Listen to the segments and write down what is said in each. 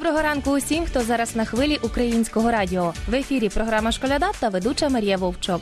Доброго ранку усім, хто зараз на хвилі Українського радіо. В ефірі програма «Школяда» та ведуча Марія Вовчок.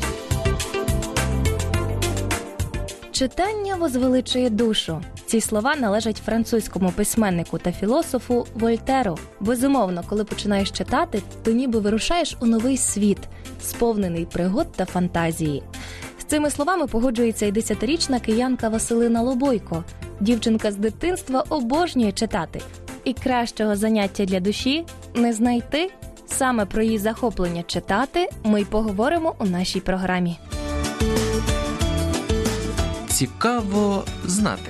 Читання возвеличує душу. Ці слова належать французькому письменнику та філософу Вольтеру. Безумовно, коли починаєш читати, то ніби вирушаєш у новий світ, сповнений пригод та фантазії. З цими словами погоджується і 10-річна киянка Василина Лобойко. Дівчинка з дитинства обожнює читати. І кращого заняття для душі не знайти. Саме про її захоплення читати ми й поговоримо у нашій програмі. Цікаво знати.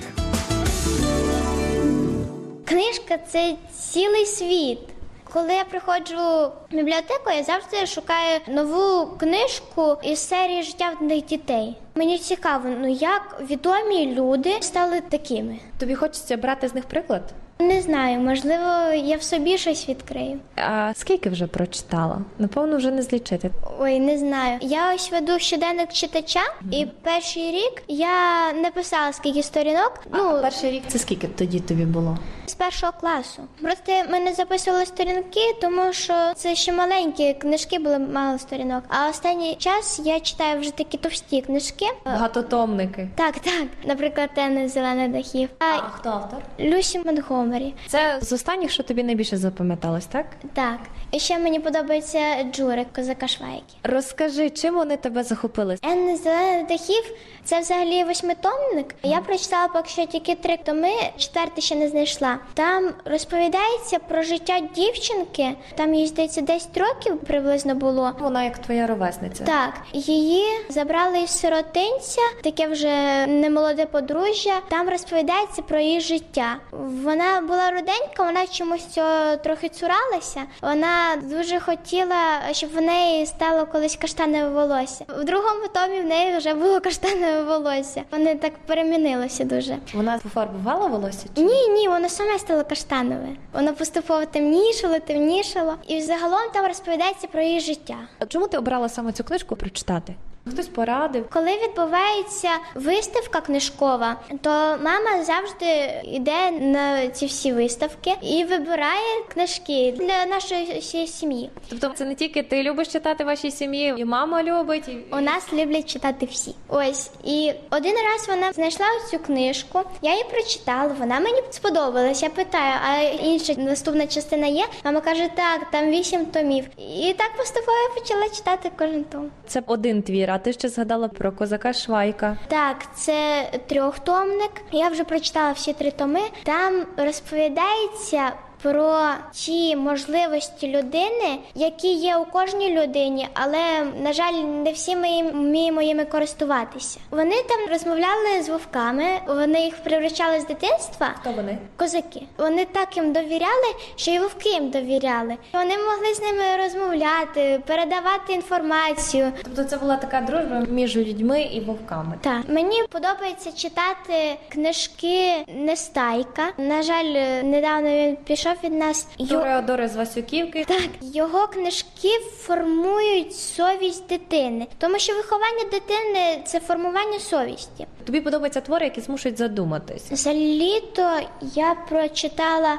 Книжка – це цілий світ. Коли я приходжу в бібліотеку, я завжди шукаю нову книжку із серії «Життя вдалих дітей». Мені цікаво, як відомі люди стали такими. Тобі хочеться брати з них приклад? Не знаю, можливо, я в собі щось відкрию. А скільки вже прочитала? Напевно, вже не злічити. Ой, не знаю. Я ось веду щоденник читача, і перший рік я не писала скільки сторінок. Перший рік це скільки тоді тобі було? З першого класу. Просто ми не записували сторінки, тому що це ще маленькі книжки, були мало сторінок. А останній час я читаю вже такі товсті книжки. Багатотомники. Так. Наприклад, «Тени зелених дахів». А хто автор? Люсі Монтгомері. Це з останніх, що тобі найбільше запам'яталось, так? Так. І ще мені подобається «Джурик» Козака Швайки. Розкажи, чим вони тебе захопили? «Тени зелених дахів» – це взагалі 8-томник. Я прочитала поки що тільки 3 томи, 4-й ще не знайшла. Там розповідається про життя дівчинки. Там їй, здається, 10 років приблизно було. Вона як твоя ровесниця. Так. Її забрали із сиротинця, таке вже немолоде подружжя. Там розповідається про її життя. Вона була руденька, вона чомусь цього трохи цуралася. Вона дуже хотіла, щоб в неї стало колись каштанове волосся. В другому томі в неї вже було каштанове волосся. Вони так перемінилися дуже. Вона пофарбувала волосся? Ні, воно саме стало каштанове. Воно поступово темнішало. І загалом там розповідається про її життя. А чому ти обрала саме цю книжку прочитати? Хтось порадив? Коли відбувається виставка книжкова, то мама завжди йде на ці всі виставки і вибирає книжки для нашої всієї сім'ї. Тобто це не тільки ти любиш читати в вашій сім'ї, і мама любить? У нас люблять читати всі. Ось. І один раз вона знайшла цю книжку, я її прочитала, вона мені сподобалась. Я питаю, а інша наступна частина є? Мама каже, так, там 8 томів. І так поступово я почала читати кожен том. Це один твір, а ти ще згадала про Козака Швайка. Так, це 3-томник. Я вже прочитала всі 3 томи. Там розповідається про ті можливості людини, які є у кожній людині, але, на жаль, не всі ми вміємо їми користуватися. Вони там розмовляли з вовками, вони їх привчали з дитинства. Хто вони? Козаки. Вони так їм довіряли, що і вовки їм довіряли. Вони могли з ними розмовляти, передавати інформацію. Тобто це була така дружба між людьми і вовками? Так. Мені подобається читати книжки Нестайка. На жаль, недавно він пішов від нас. Тореодори з Васюківки. Так, його книжки формують совість дитини. Тому що виховання дитини – це формування совісті. Тобі подобаються твори, які змушують задуматись? За літо я прочитала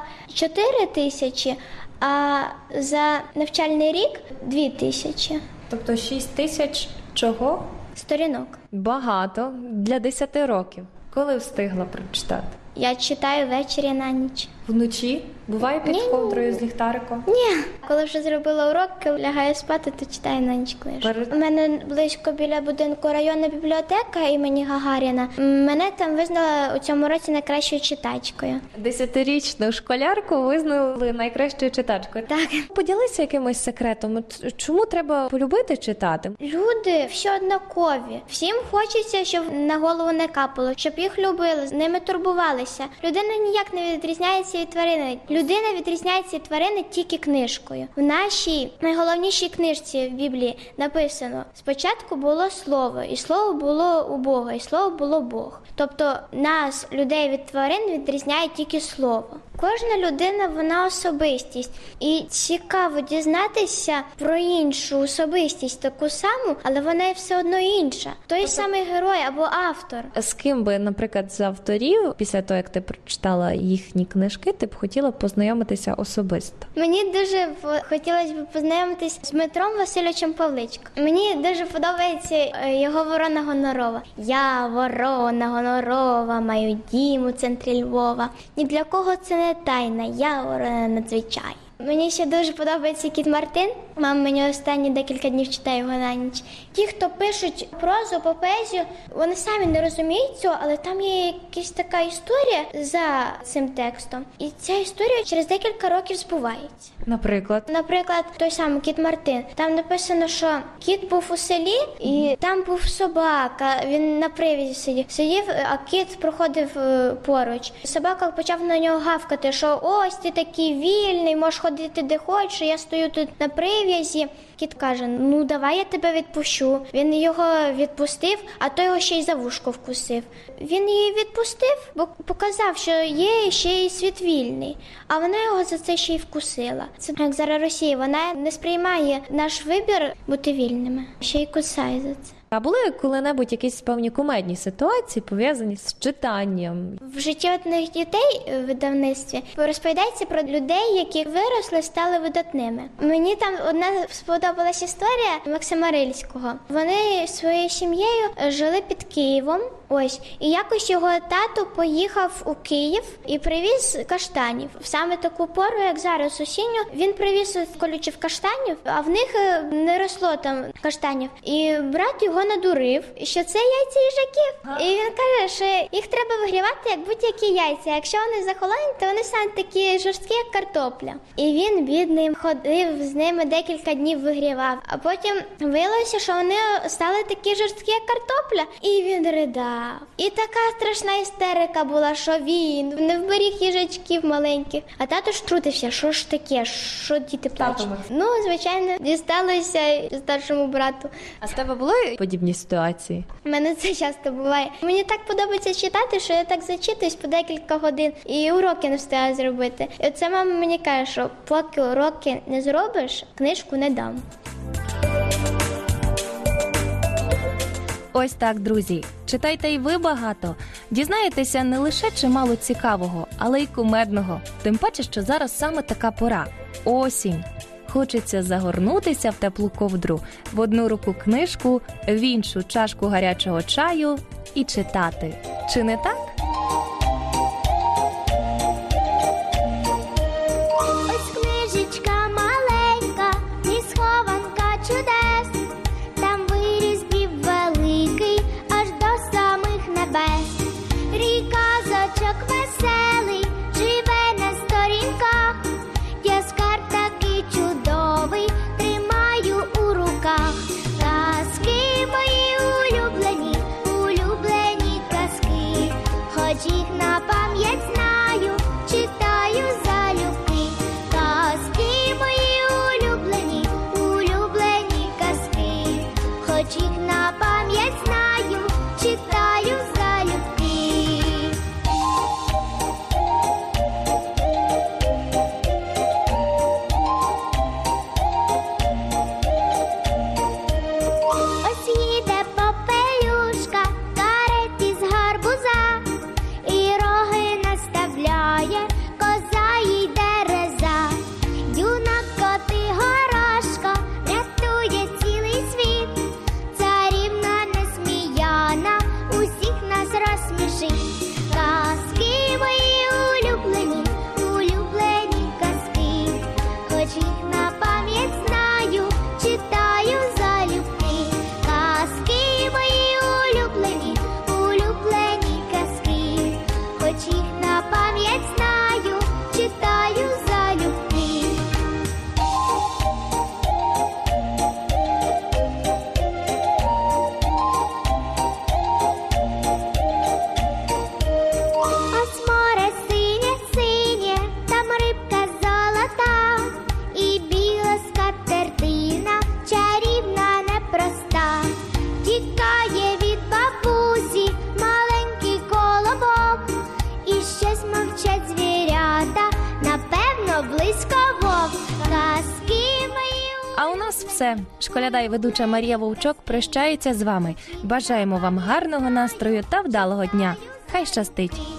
4000, а за навчальний рік 2000. Тобто 6000 чого? Сторінок. Багато. Для 10 років. Коли встигла прочитати? Я читаю ввечері на ніч. Вночі? Буває під ковдрою з ліхтариком? Ні. Коли вже зробила уроки, лягаю спати, то читаю на ніч книжку. У мене близько біля будинку районна бібліотека імені Гагаріна. Мене там визнали у цьому році найкращою читачкою. 10-річну школярку визнали найкращою читачкою. Так. Поділися якимось секретом. Чому треба полюбити читати? Люди всі однакові. Всім хочеться, щоб на голову не капало, щоб їх любили, з ними турбувалися. Людина ніяк не відрізняється від тварини. Людина відрізняється від тварини тільки книжкою. В нашій найголовнішій книжці в Біблії написано: спочатку було слово, і слово було у Бога, і слово було Бог. Тобто нас, людей від тварин, відрізняє тільки слово. Кожна людина, вона особистість. І цікаво дізнатися про іншу особистість, таку саму, але вона все одно інша. Той самий герой або автор. З ким би, наприклад, з авторів, після того, як ти прочитала їхні книжки, ти б хотіла познайомитися особисто? Мені дуже хотілося б познайомитись з Дмитром Васильовичем Павличко. Мені дуже подобається його «Ворона гонорова». Я ворона гонорова, маю дім у центрі Львова. Ні для кого це не тайна, я ворона надзвичайна. Мені ще дуже подобається Кіт Мартин. Мама мені останні декілька днів читає його на ніч. Ті, хто пишуть прозу, поезію, вони самі не розуміють цього, але там є якась така історія за цим текстом. І ця історія через декілька років збувається. Наприклад, той самий Кіт Мартин. Там написано, що кіт був у селі, і там був собака. Він на привізі сидів, а кіт проходив поруч. Собака почав на нього гавкати, що ось ти такий вільний, можеш ходити де хочеш, я стою тут на прив'язі. Кіт каже, ну давай я тебе відпущу. Він його відпустив, а той його ще й за вушко вкусив. Він її відпустив, бо показав, що є ще й світ вільний. А вона його за це ще й вкусила. Це як зараз Росія, вона не сприймає наш вибір бути вільними, ще й кусає за це. А були коли-небудь якісь певні кумедні ситуації, пов'язані з читанням? В житті одних дітей в видавництві розповідається про людей, які виросли, стали видатними. Мені там одна сподобалась історія Максима Рильського. Вони своєю сім'єю жили під Києвом. Ось, і якось його тато поїхав у Київ і привіз каштанів. В саме таку пору, як зараз осінню, він привіз колючів каштанів, а в них не росло там каштанів. І брат його надурив, що це яйця їжаків. І він каже, що їх треба вигрівати, як будь-які яйця. Якщо вони захолонять, то вони стануть такі жорсткі, як картопля. І він, бідний, ходив з ними декілька днів вигрівав. А потім виявилося, що вони стали такі жорсткі, як картопля. І він ридав. І така страшна істерика була, що він не вберіг їжачків маленьких. А тато ж трутився, що ж таке, що діти плачуть. Ну, звичайно, дісталося старшому брату. А з тебе були подібні ситуації? У мене це часто буває. Мені так подобається читати, що я так зачитуюсь по декілька годин і уроки не встигаю зробити. І оце мама мені каже, що поки уроки не зробиш, книжку не дам. Ось так, друзі. Читайте й ви багато. Дізнаєтеся не лише чимало цікавого, але й кумедного. Тим паче, що зараз саме така пора – осінь. Хочеться загорнутися в теплу ковдру, в одну руку книжку, в іншу чашку гарячого чаю і читати. Чи не так? Ось книжечка маленька, і схованка чудес. Там виріс дів великий, аж до самих небес. Рій казочок веселий, живе на сторінках. Я скарб такий чудовий, тримаю у руках. Казки мої улюблені, улюблені казки. Хоч їх на пам'ять знаю, читаю залюбки. Казки мої улюблені, улюблені казки. Хоч їх на пам'ять знаю, читаю залюбки. Ось їде попелюшка, кареті з гарбуза, і роги наставляє, коза їй дереза. Юнак Котигорошко рятує цілий світ, царівна Несміяна усіх нас розсмішить. Казки мої улюблені, улюблені казки, хоч їх на пам'ять знаю, читаю залюбки. Казки мої улюблені, улюблені казки, хоч їх на пам'ять знаю, читаю залюбки. нас все. Школяда і ведуча Марія Вовчок прощаються з вами. Бажаємо вам гарного настрою та вдалого дня. Хай щастить!